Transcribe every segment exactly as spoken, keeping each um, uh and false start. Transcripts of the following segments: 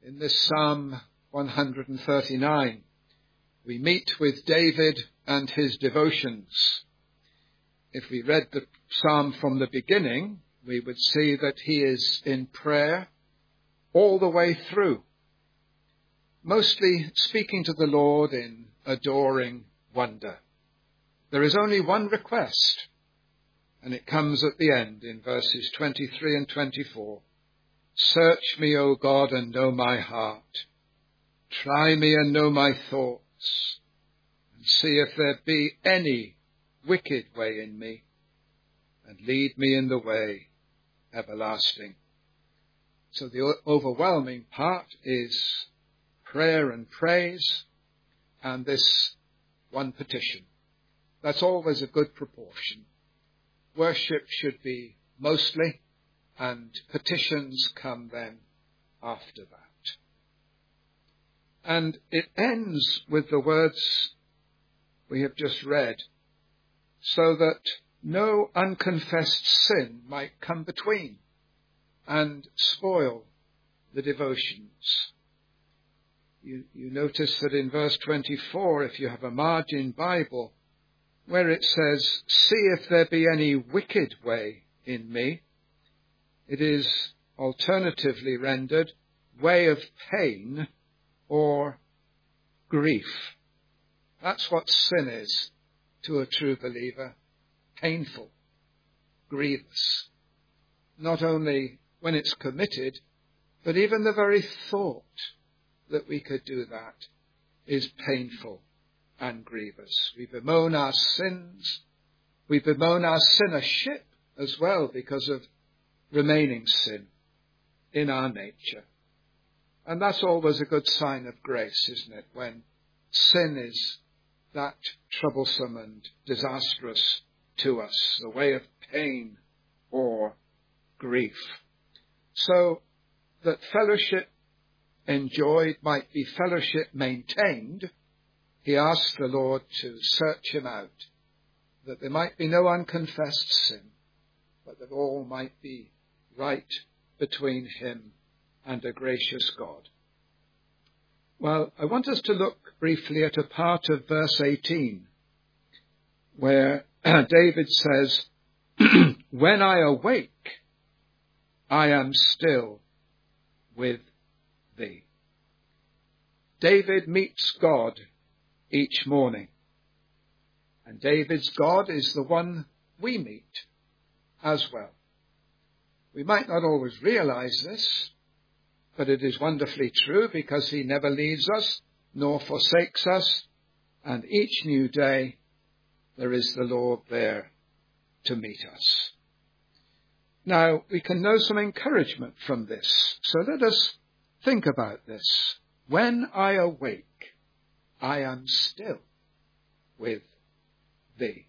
In this Psalm one thirty-nine, we meet with David and his devotions. If we read the psalm from the beginning, we would see that he is in prayer all the way through, mostly speaking to the Lord in adoring wonder. There is only one request, and it comes at the end in verses twenty-three and twenty-four. Search me, O God, and know my heart. Try me and know my thoughts, and see if there be any wicked way in me, and lead me in the way everlasting. So the overwhelming part is prayer and praise, and this one petition. That's always a good proportion. Worship should be mostly, and petitions come then after that. And it ends with the words we have just read, so that no unconfessed sin might come between and spoil the devotions. You, you notice that in verse twenty-four, if you have a margin Bible, where it says, see if there be any wicked way in me, it is alternatively rendered, way of pain or grief. That's what sin is to a true believer. Painful, grievous. Not only when it's committed, but even the very thought that we could do that is painful and grievous. We bemoan our sins. We bemoan our sinnership as well because of remaining sin in our nature. And that's always a good sign of grace, isn't it? When sin is that troublesome and disastrous to us, the way of pain or grief. So that fellowship enjoyed might be fellowship maintained, he asked the Lord to search him out, that there might be no unconfessed sin, but that all might be right between him and a gracious God. Well, I want us to look briefly at a part of verse eighteen, where David says, when I awake, I am still with thee. David meets God each morning, and David's God is the one we meet as well. We might not always realize this, but it is wonderfully true because he never leaves us nor forsakes us, and each new day there is the Lord there to meet us. Now, we can know some encouragement from this, so let us think about this. When I awake, I am still with thee.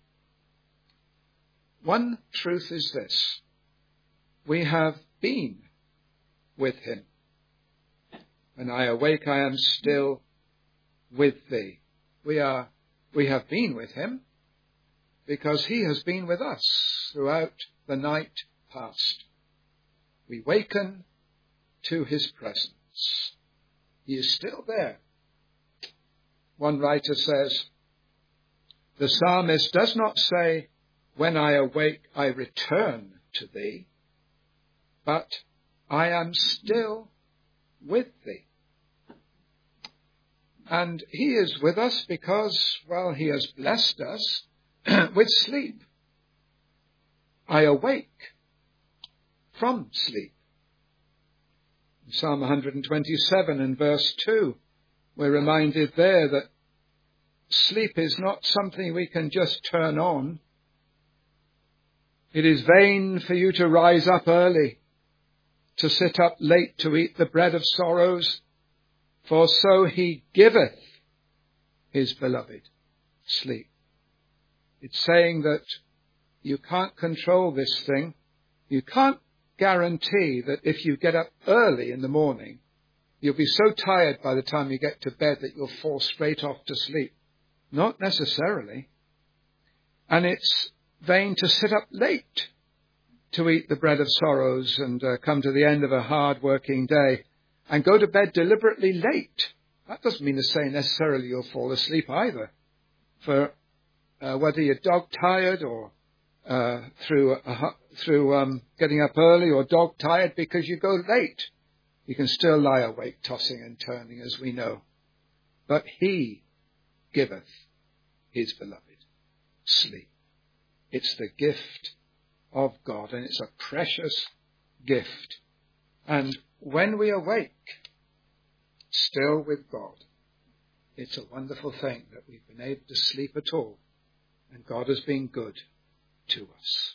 One truth is this: we have been with him. When I awake, I am still with thee. We are, we have been with him because he has been with us throughout the night past. We waken to his presence. He is still there. One writer says, the psalmist does not say, when I awake, I return to thee, but I am still with thee. And he is with us because, well, he has blessed us with sleep. I awake from sleep. In Psalm one twenty-seven and verse two, we're reminded there that sleep is not something we can just turn on. It is vain for you to rise up early, to sit up late to eat the bread of sorrows, for so he giveth his beloved sleep. It's saying that you can't control this thing. You can't guarantee that if you get up early in the morning, you'll be so tired by the time you get to bed that you'll fall straight off to sleep. Not necessarily. And it's vain to sit up late to eat the bread of sorrows and uh, come to the end of a hard working day and go to bed deliberately late. That doesn't mean to say necessarily you'll fall asleep either. For uh, whether you're dog-tired or uh, through uh, through um, getting up early or dog-tired because you go late, you can still lie awake, tossing and turning, as we know. But he giveth his beloved sleep. It's the gift of God, and it's a precious gift. And when we awake, still with God, it's a wonderful thing that we've been able to sleep at all, and God has been good to us.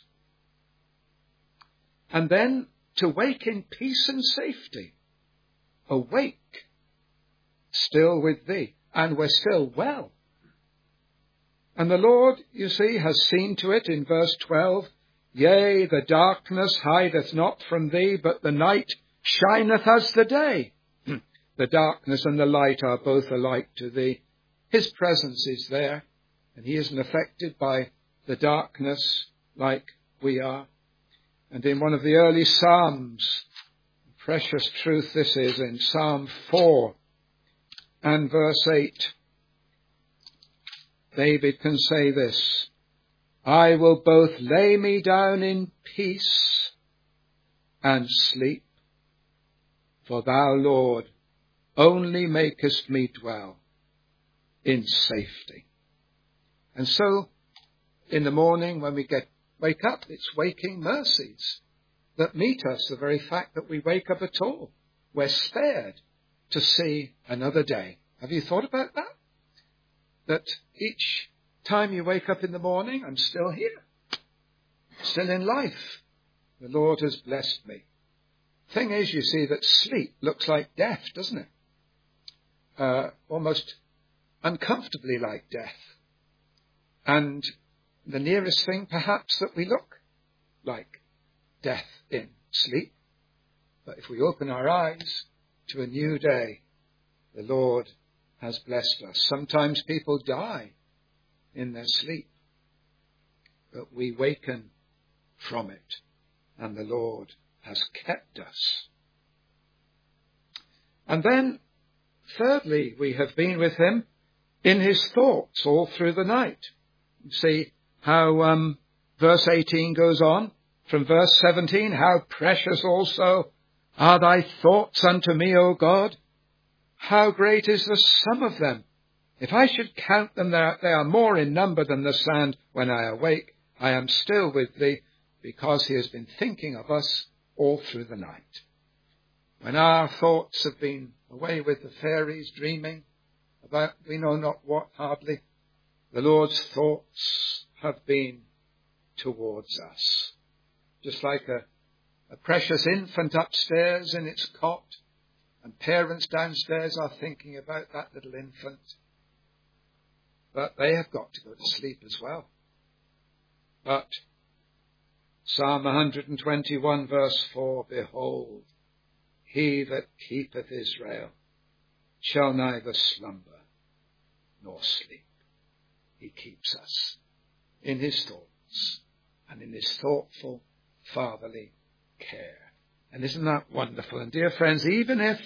And then to wake in peace and safety. Awake, still with thee, and we're still well. And the Lord, you see, has seen to it in verse twelve, yea, the darkness hideth not from thee, but the night shineth as the day. The darkness and the light are both alike to thee. His presence is there, and he isn't affected by the darkness like we are. And in one of the early Psalms, precious truth this is, in Psalm four and verse eight, David can say this, I will both lay me down in peace and sleep, for thou, Lord, only makest me dwell in safety. And so, in the morning when we get wake up, it's waking mercies that meet us, the very fact that we wake up at all. We're spared to see another day. Have you thought about that? That each time you wake up in the morning, I'm still here, still in life. The Lord has blessed me. Thing is, you see, that sleep looks like death, doesn't it? Uh, almost uncomfortably like death. And the nearest thing, perhaps, that we look like death in sleep. But if we open our eyes to a new day, the Lord has blessed us. Sometimes people die in their sleep, but we waken from it, and the Lord has kept us. And then, thirdly, we have been with him in his thoughts all through the night. You see how um, verse eighteen goes on from verse seventeen, how precious also are thy thoughts unto me, O God. How great is the sum of them. If I should count them, they are more in number than the sand. When I awake, I am still with thee, because he has been thinking of us all through the night. When our thoughts have been away with the fairies, dreaming about we know not what hardly, the Lord's thoughts have been towards us. Just like a, a precious infant upstairs in its cot, and parents downstairs are thinking about that little infant. But they have got to go to sleep as well. But Psalm one twenty-one verse four, behold, he that keepeth Israel shall neither slumber nor sleep. He keeps us in his thoughts and in his thoughtful fatherly care. And isn't that wonderful? And dear friends, even if,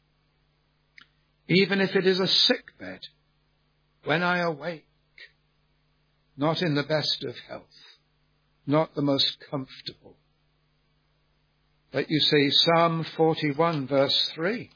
even if it is a sick bed, when I awake, not in the best of health, not the most comfortable, but you see Psalm forty-one verse three,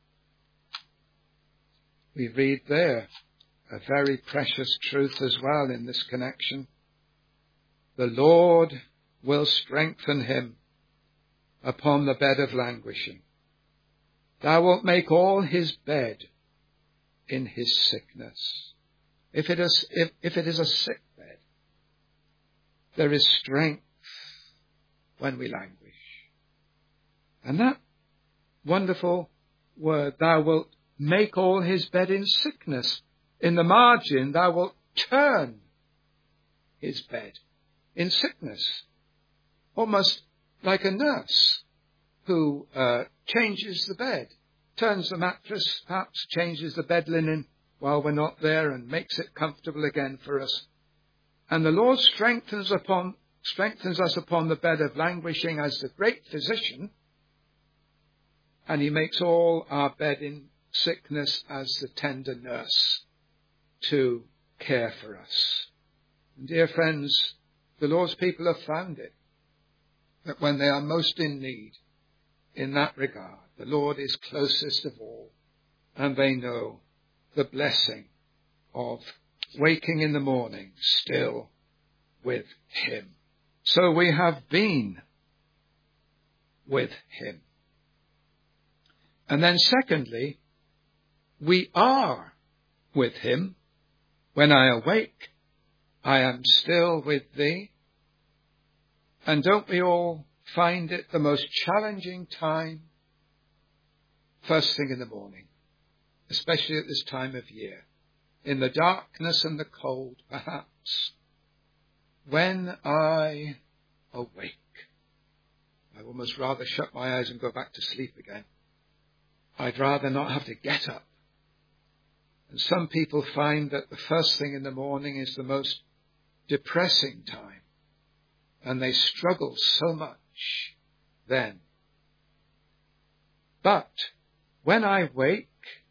we read there a very precious truth as well in this connection. The Lord will strengthen him upon the bed of languishing. Thou wilt make all his bed in his sickness. If it is, if, if it is a sick bed, there is strength when we languish. And that wonderful word, thou wilt make all his bed in sickness. In the margin, thou wilt turn his bed in sickness. Almost like a nurse who uh, changes the bed, turns the mattress, perhaps changes the bed linen while we're not there and makes it comfortable again for us. And the Lord strengthens upon strengthens us upon the bed of languishing as the great physician, and he makes all our bed in sickness as the tender nurse to care for us. And dear friends, the Lord's people have found it, that when they are most in need in that regard, the Lord is closest of all, and they know the blessing of waking in the morning still with him. So we have been with him. And then secondly, we are with him. When I awake, I am still with thee. And don't we all find it the most challenging time? First thing in the morning, especially at this time of year, in the darkness and the cold, perhaps, when I awake. I would almost rather shut my eyes and go back to sleep again. I'd rather not have to get up. And some people find that the first thing in the morning is the most depressing time, and they struggle so much then. But when I wake,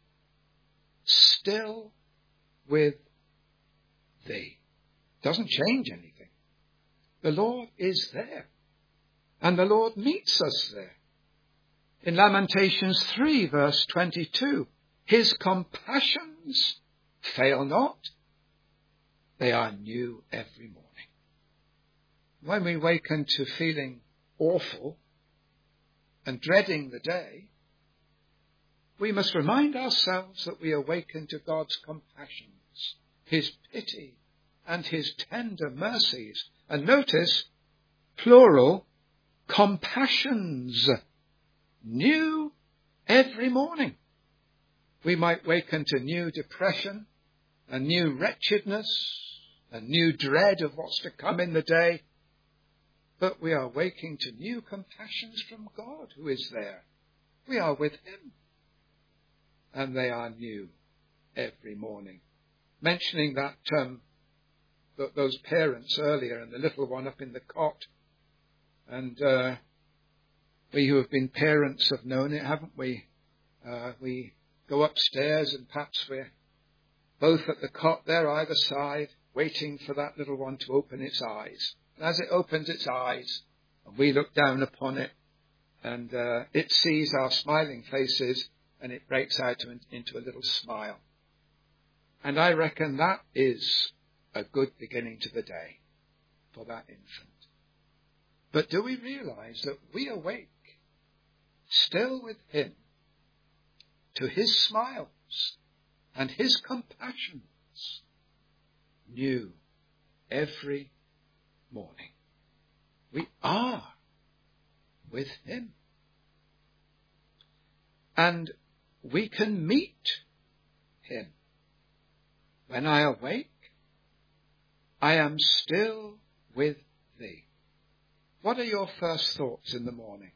still with thee. Doesn't change anything. The Lord is there, and the Lord meets us there. In Lamentations three, verse twenty-two, his compassions fail not. They are new every morning. When we waken to feeling awful and dreading the day, we must remind ourselves that we awaken to God's compassions, his pity, and his tender mercies. And notice, plural, compassions, new every morning. We might waken to new depression, a new wretchedness, a new dread of what's to come in the day, but we are waking to new compassions from God who is there. We are with him, and they are new every morning. Mentioning that um, th- those parents earlier and the little one up in the cot, and uh, we who have been parents have known it, haven't we? Uh, we go upstairs and perhaps we're both at the cot there either side, waiting for that little one to open its eyes. And as it opens its eyes, and we look down upon it, and uh, it sees our smiling faces, and it breaks out into a little smile. And I reckon that is a good beginning to the day for that infant. But do we realize that we awake still with him to his smiles and his compassions new every morning? We are with him. And we can meet him. When I awake, I am still with thee. What are your first thoughts in the morning?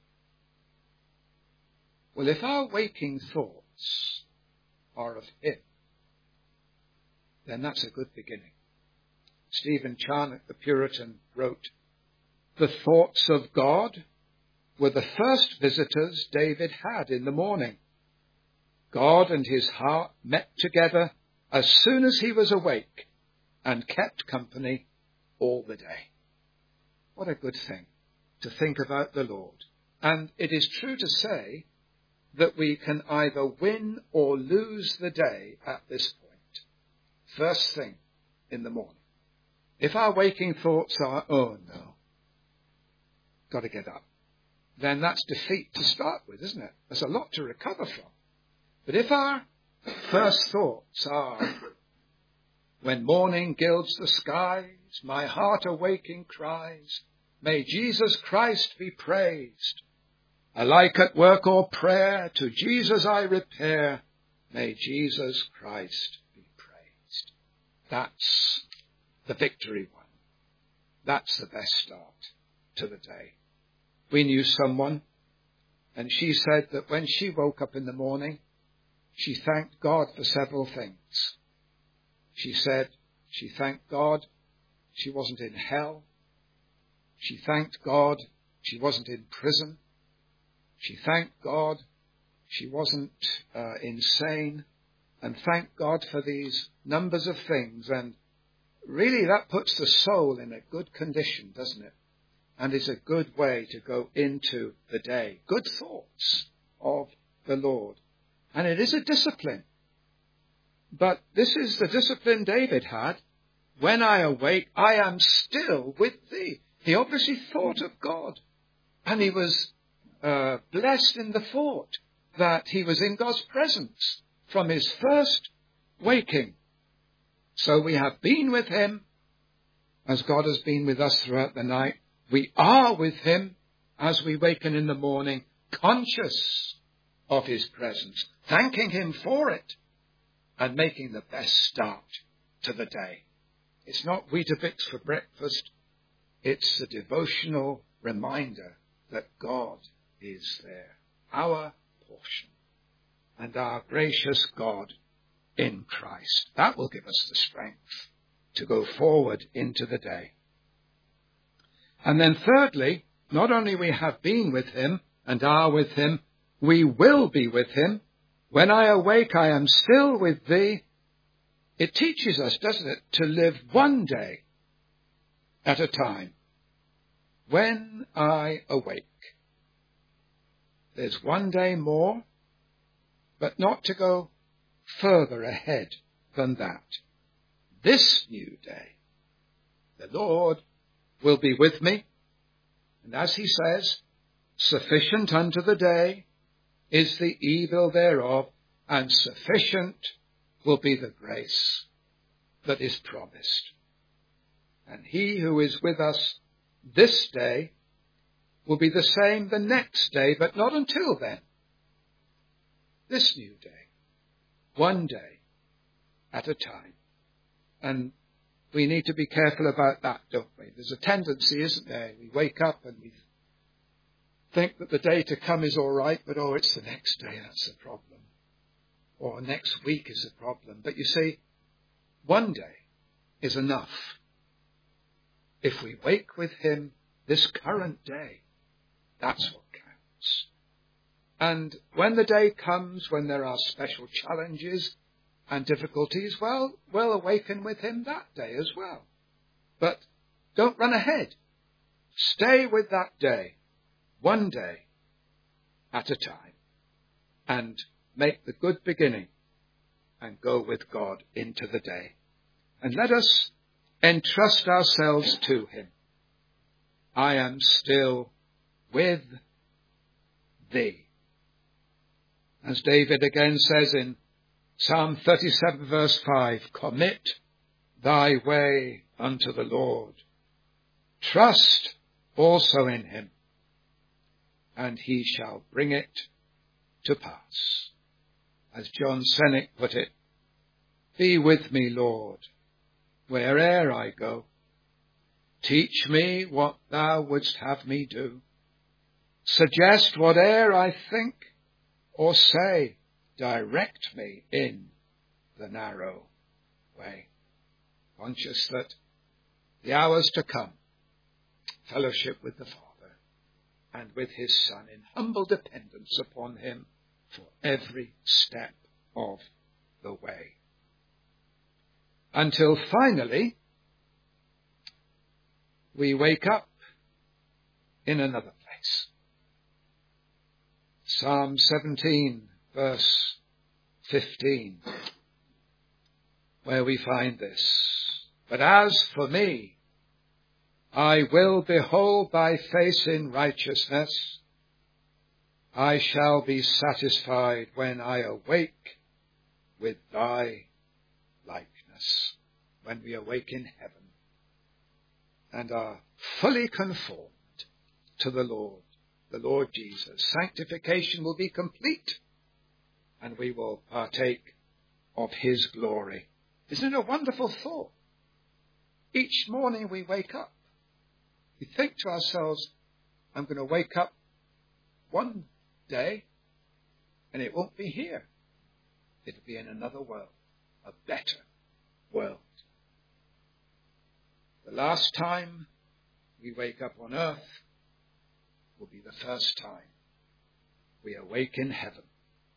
Well, if our waking thoughts are of him, then that's a good beginning. Stephen Charnock, the Puritan, wrote, "The thoughts of God were the first visitors David had in the morning. God and his heart met together as soon as he was awake and kept company all the day." What a good thing to think about the Lord. And it is true to say that we can either win or lose the day at this point. First thing in the morning. If our waking thoughts are, oh no, got to get up, then that's defeat to start with, isn't it? There's a lot to recover from. But if our first thoughts are, when morning gilds the skies, my heart awaking cries, may Jesus Christ be praised. Alike at work or prayer, to Jesus I repair, may Jesus Christ be praised. That's the victory one. That's the best start to the day. We knew someone, and she said that when she woke up in the morning, she thanked God for several things. She said she thanked God she wasn't in hell. She thanked God she wasn't in prison. She thanked God she wasn't uh, insane. And thank God for these numbers of things. And really that puts the soul in a good condition, doesn't it? And is a good way to go into the day. Good thoughts of the Lord. And it is a discipline. But this is the discipline David had. When I awake, I am still with thee. He obviously thought of God. And he was uh, blessed in the thought that he was in God's presence from his first waking. So we have been with him as God has been with us throughout the night. We are with him as we waken in the morning, conscious of his presence, thanking him for it and making the best start to the day. It's not Weetabix for breakfast. It's the devotional reminder that God is there, our portion, and our gracious God in Christ. That will give us the strength to go forward into the day. And then thirdly, not only we have been with him and are with him, we will be with him. When I awake, I am still with thee. It teaches us, doesn't it, to live one day at a time. When I awake. There's one day more, but not to go further ahead than that. This new day, the Lord will be with me. And as he says, sufficient unto the day is the evil thereof, and sufficient will be the grace that is promised. And he who is with us this day will be the same the next day, but not until then. This new day, one day at a time. And we need to be careful about that, don't we? There's a tendency, isn't there? We wake up and we think that the day to come is all right, but oh, it's the next day, that's the problem. Or next week is the problem. But you see, one day is enough. If we wake with him this current day, that's what counts. And when the day comes, when there are special challenges and difficulties, well, we'll awaken with him that day as well. But don't run ahead. Stay with that day, one day at a time, and make the good beginning and go with God into the day. And let us entrust ourselves to him. I am still with thee. As David again says in Psalm thirty-seven verse five, commit thy way unto the Lord. Trust also in him, and he shall bring it to pass. As John Cennick put it, be with me, Lord, where'er I go. Teach me what thou wouldst have me do. Suggest whate'er I think or say. Direct me in the narrow way. Conscious that the hours to come, fellowship with the Father and with his Son in humble dependence upon him for every step of the way. Until finally, we wake up in another place. Psalm seventeen, verse fifteen, where we find this. But as for me, I will behold thy face in righteousness. I shall be satisfied when I awake with thy likeness. When we awake in heaven and are fully conformed to the Lord, the Lord Jesus, sanctification will be complete and we will partake of his glory. Isn't it a wonderful thought? Each morning we wake up, we think to ourselves, I'm going to wake up one day and it won't be here. It'll be in another world, a better world. The last time we wake up on earth will be the first time we awake in heaven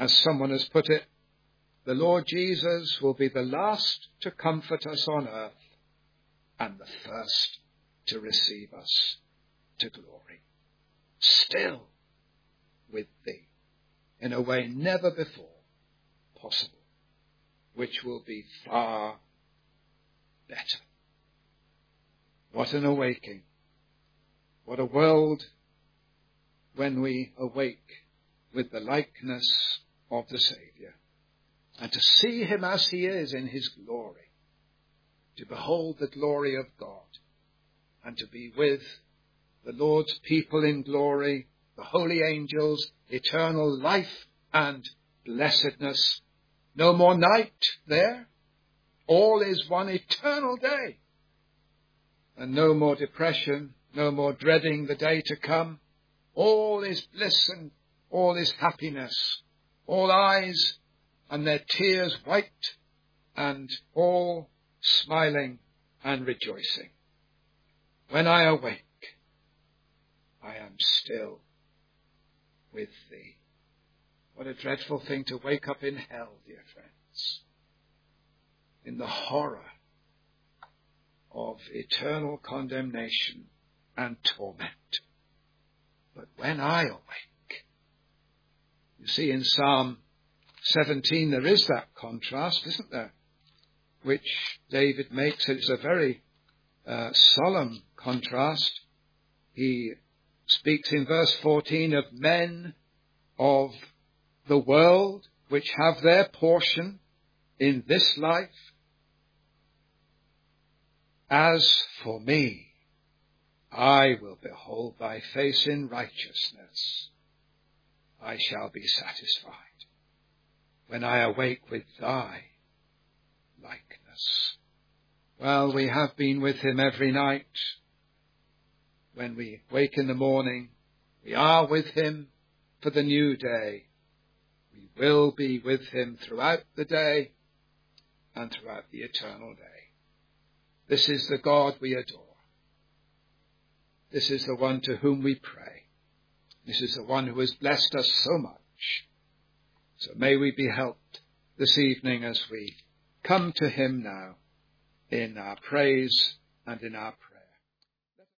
as someone has put it, the Lord Jesus will be the last to comfort us on earth and the first to receive us to glory. Still with thee, in a way never before possible, which will be far better. What an awaking. What a world when we awake with the likeness of the Saviour, and to see him as he is in his glory, to behold the glory of God, and to be with the Lord's people in glory, the holy angels, eternal life and blessedness. No more night there. All is one eternal day. And no more depression, no more dreading the day to come. All is bliss and all is happiness. All eyes and their tears wiped, and all smiling and rejoicing. When I awake, I am still with thee. What a dreadful thing to wake up in hell, dear friends, in the horror of eternal condemnation and torment. But when I awake, you see in Psalm seventeen there is that contrast, isn't there, which David makes. It's a very uh, solemn contrast. He speaks in verse fourteen of men of the world which have their portion in this life. As for me, I will behold thy face in righteousness. I shall be satisfied when I awake with thy likeness. Well, we have been with him every night. When we wake in the morning, we are with him for the new day. We will be with him throughout the day and throughout the eternal day. This is the God we adore. This is the one to whom we pray. This is the one who has blessed us so much. So may we be helped this evening as we come to him now in our praise and in our prayer.